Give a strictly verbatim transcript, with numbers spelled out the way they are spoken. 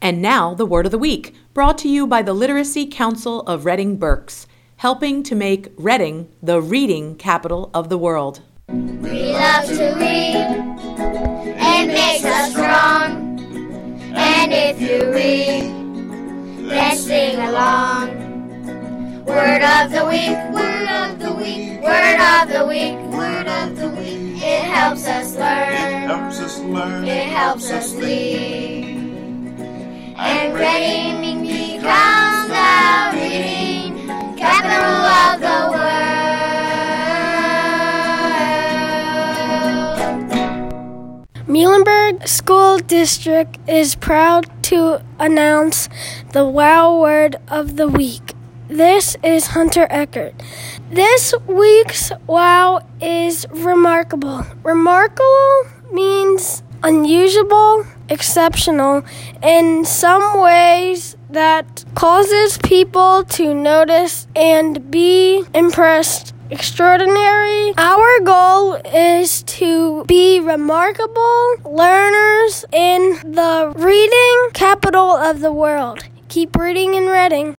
And now, the Word of the Week, brought to you by the Literacy Council of Reading Berks, helping to make Reading the reading capital of the world. We love to read. It makes us strong. And if you read, then sing along. Word of the week, word of the week, word of the week, word of the week. It helps us learn. It helps us learn. It helps us lead. And Reading becomes the reading capital of the world. Muhlenberg School District is proud to announce the Wow Word of the Week. This is Hunter Eckert. This week's wow is remarkable. Remarkable means unusual, exceptional, in some ways that causes people to notice and be impressed. Extraordinary. Our goal is to be remarkable learners in the reading capital of the world. Keep reading and reading.